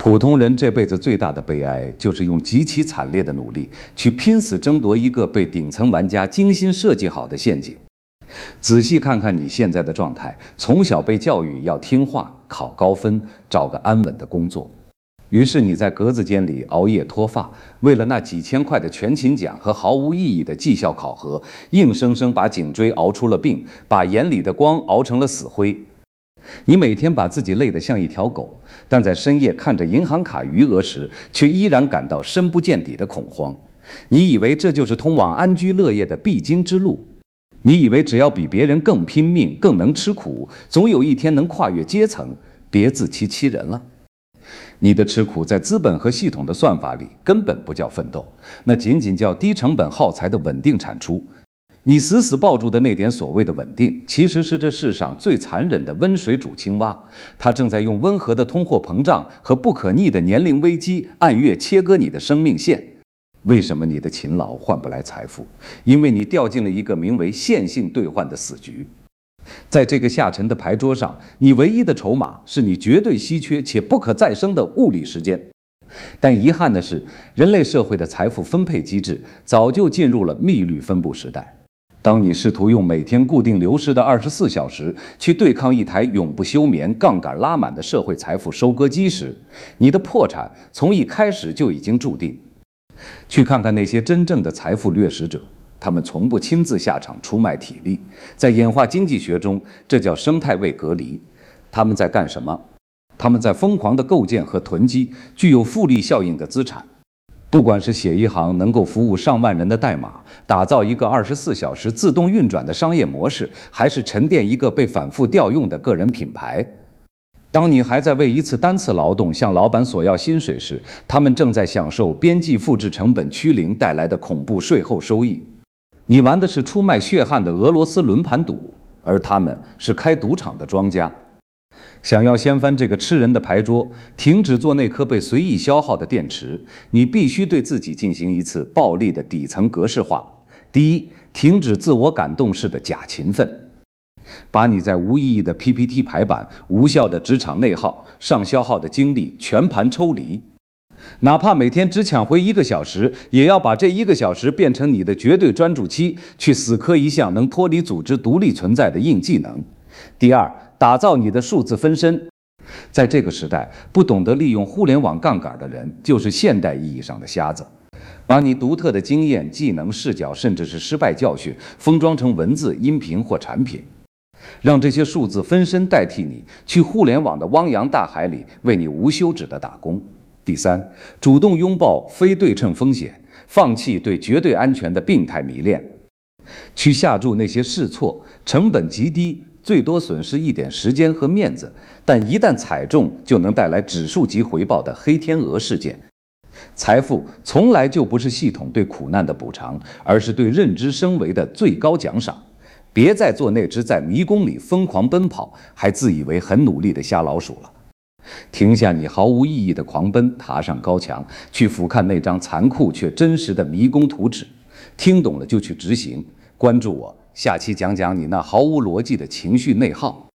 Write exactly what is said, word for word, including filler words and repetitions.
普通人这辈子最大的悲哀，就是用极其惨烈的努力去拼死争夺一个被顶层玩家精心设计好的陷阱。仔细看看你现在的状态，从小被教育要听话、考高分、找个安稳的工作，于是你在格子间里熬夜脱发，为了那几千块的全勤奖和毫无意义的绩效考核，硬生生把颈椎熬出了病，把眼里的光熬成了死灰。你每天把自己累得像一条狗，但在深夜看着银行卡余额时，却依然感到深不见底的恐慌。你以为这就是通往安居乐业的必经之路，你以为只要比别人更拼命、更能吃苦，总有一天能跨越阶层，别自欺欺人了。你的吃苦在资本和系统的算法里根本不叫奋斗，那仅仅叫低成本耗材的稳定产出。你死死抱住的那点所谓的稳定，其实是这世上最残忍的温水煮青蛙，它正在用温和的通货膨胀和不可逆的年龄危机按月切割你的生命线。为什么你的勤劳换不来财富？因为你掉进了一个名为线性兑换的死局。在这个下沉的牌桌上，你唯一的筹码是你绝对稀缺且不可再生的物理时间。但遗憾的是，人类社会的财富分配机制早就进入了密律分布时代。当你试图用每天固定流失的二十四小时去对抗一台永不休眠、杠杆拉满的社会财富收割机时，你的破产从一开始就已经注定。去看看那些真正的财富掠食者，他们从不亲自下场出卖体力，在演化经济学中，这叫生态位隔离。他们在干什么？他们在疯狂地构建和囤积具有复利效应的资产。不管是写一行能够服务上万人的代码，打造一个二十四小时自动运转的商业模式，还是沉淀一个被反复调用的个人品牌，当你还在为一次单次劳动向老板索要薪水时，他们正在享受边际复制成本趋零带来的恐怖税后收益。你玩的是出卖血汗的俄罗斯轮盘赌，而他们是开赌场的庄家。想要掀翻这个吃人的牌桌，停止做那颗被随意消耗的电池，你必须对自己进行一次暴力的底层格式化。第一，停止自我感动式的假勤奋，把你在无意义的 P P T 排版、无效的职场内耗上消耗的精力全盘抽离，哪怕每天只抢回一个小时，也要把这一个小时变成你的绝对专注期，去死磕一项能脱离组织独立存在的硬技能。第二，打造你的数字分身。在这个时代，不懂得利用互联网杠杆的人，就是现代意义上的瞎子。把你独特的经验、技能、视角，甚至是失败教训，封装成文字、音频或产品，让这些数字分身代替你，去互联网的汪洋大海里为你无休止的打工。第三，主动拥抱非对称风险，放弃对绝对安全的病态迷恋，去下注那些试错、成本极低、最多损失一点时间和面子，但一旦踩中就能带来指数级回报的黑天鹅事件。财富从来就不是系统对苦难的补偿，而是对认知升维的最高奖赏。别再做那只在迷宫里疯狂奔跑，还自以为很努力的瞎老鼠了。停下你毫无意义的狂奔，爬上高墙，去俯瞰那张残酷却真实的迷宫图纸。听懂了就去执行。关注我，下期讲讲你那毫无逻辑的情绪内耗。